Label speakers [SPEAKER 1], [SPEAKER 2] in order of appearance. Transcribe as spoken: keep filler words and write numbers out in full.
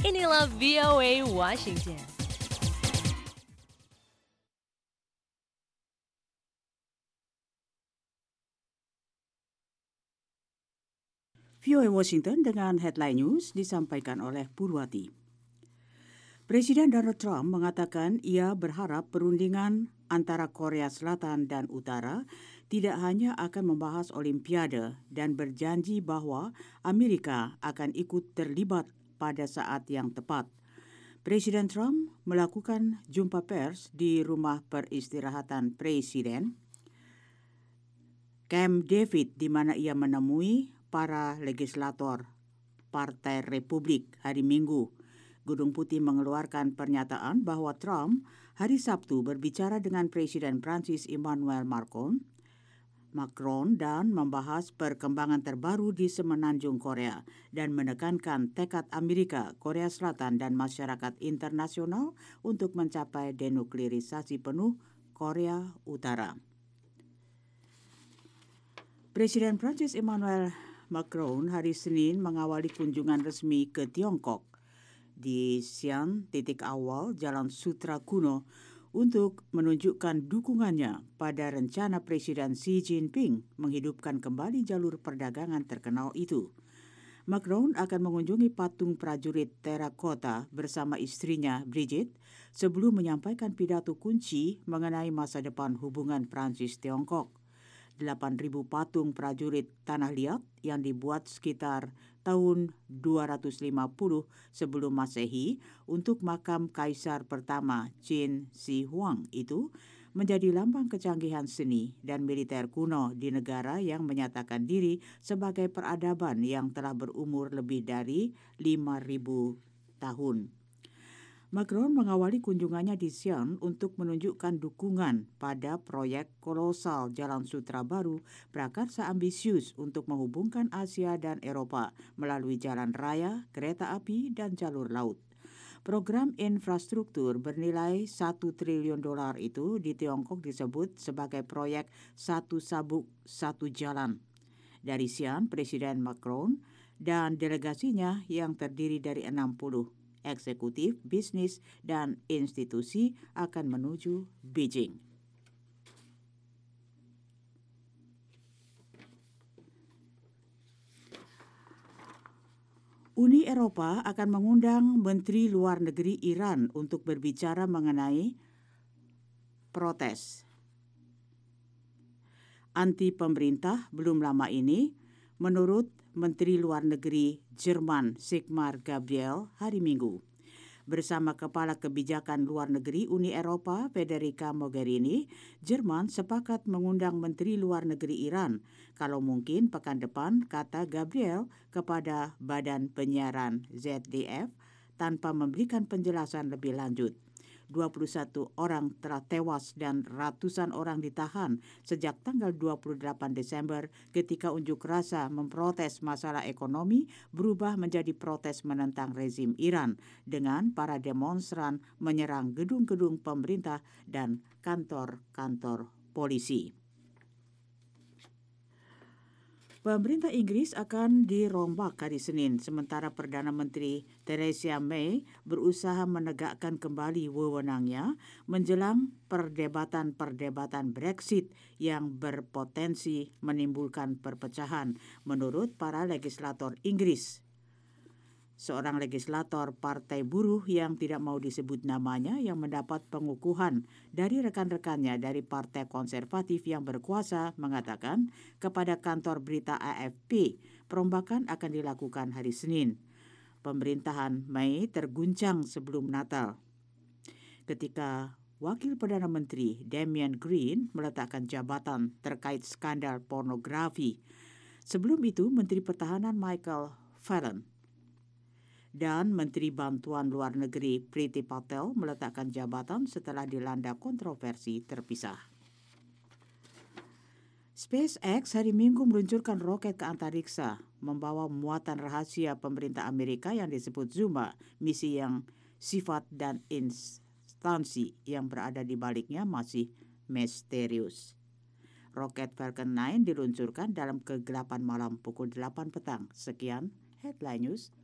[SPEAKER 1] Inilah V O A Washington.
[SPEAKER 2] V O A Washington dengan headline news disampaikan oleh Purwati. Presiden Donald Trump mengatakan ia berharap perundingan antara Korea Selatan dan Utara tidak hanya akan membahas Olimpiade dan berjanji bahwa Amerika akan ikut terlibat pada saat yang tepat. Presiden Trump melakukan jumpa pers di rumah peristirahatan Presiden Camp David di mana ia menemui para legislator Partai Republik hari Minggu. Gedung Putih mengeluarkan pernyataan bahwa Trump hari Sabtu berbicara dengan Presiden Prancis Emmanuel Macron, Macron dan membahas perkembangan terbaru di semenanjung Korea dan menekankan tekad Amerika, Korea Selatan dan masyarakat internasional untuk mencapai denuklirisasi penuh Korea Utara. Presiden Prancis Emmanuel Macron hari Senin mengawali kunjungan resmi ke Tiongkok di Xi'an, titik awal Jalan Sutra Kuno, untuk menunjukkan dukungannya pada rencana Presiden Xi Jinping menghidupkan kembali jalur perdagangan terkenal itu. Macron akan mengunjungi patung prajurit terakota bersama istrinya Brigitte sebelum menyampaikan pidato kunci mengenai masa depan hubungan Prancis-Tiongkok. delapan ribu patung prajurit tanah liat yang dibuat sekitar tahun dua ratus lima puluh sebelum Masehi untuk makam Kaisar pertama Qin Shi Huang itu menjadi lambang kecanggihan seni dan militer kuno di negara yang menyatakan diri sebagai peradaban yang telah berumur lebih dari lima ribu tahun. Macron mengawali kunjungannya di Xi'an untuk menunjukkan dukungan pada proyek kolosal Jalan Sutra baru prakarsa ambisius untuk menghubungkan Asia dan Eropa melalui jalan raya, kereta api, dan jalur laut. Program infrastruktur bernilai satu triliun dolar itu di Tiongkok disebut sebagai proyek satu sabuk satu jalan. Dari Xi'an, Presiden Macron dan delegasinya yang terdiri dari enam puluh eksekutif, bisnis, dan institusi akan menuju Beijing. Uni Eropa akan mengundang Menteri Luar Negeri Iran untuk berbicara mengenai protes anti pemerintah belum lama ini, menurut Menteri Luar Negeri Jerman Sigmar Gabriel hari Minggu. Bersama Kepala Kebijakan Luar Negeri Uni Eropa Federica Mogherini, Jerman sepakat mengundang Menteri Luar Negeri Iran kalau mungkin pekan depan, kata Gabriel kepada Badan Penyiaran Z D F tanpa memberikan penjelasan lebih lanjut. dua puluh satu orang telah tewas dan ratusan orang ditahan sejak tanggal dua puluh delapan Desember ketika unjuk rasa memprotes masalah ekonomi berubah menjadi protes menentang rezim Iran dengan para demonstran menyerang gedung-gedung pemerintah dan kantor-kantor polisi. Pemerintah Inggris akan dirombak hari Senin, sementara Perdana Menteri Theresa May berusaha menegakkan kembali wewenangnya menjelang perdebatan-perdebatan Brexit yang berpotensi menimbulkan perpecahan, menurut para legislator Inggris. Seorang legislator Partai Buruh yang tidak mau disebut namanya yang mendapat pengukuhan dari rekan-rekannya dari Partai Konservatif yang berkuasa mengatakan kepada kantor berita A F P perombakan akan dilakukan hari Senin. Pemerintahan May terguncang sebelum Natal ketika Wakil Perdana Menteri Damian Green meletakkan jabatan terkait skandal pornografi. Sebelum itu, Menteri Pertahanan Michael Fallon dan Menteri Bantuan Luar Negeri Priti Patel meletakkan jabatan setelah dilanda kontroversi terpisah. SpaceX hari Minggu meluncurkan roket ke antariksa membawa muatan rahasia pemerintah Amerika yang disebut Zuma, misi yang sifat dan instansi yang berada di baliknya masih misterius. Roket Falcon sembilan diluncurkan dalam kegelapan malam pukul delapan petang. Sekian Headline News.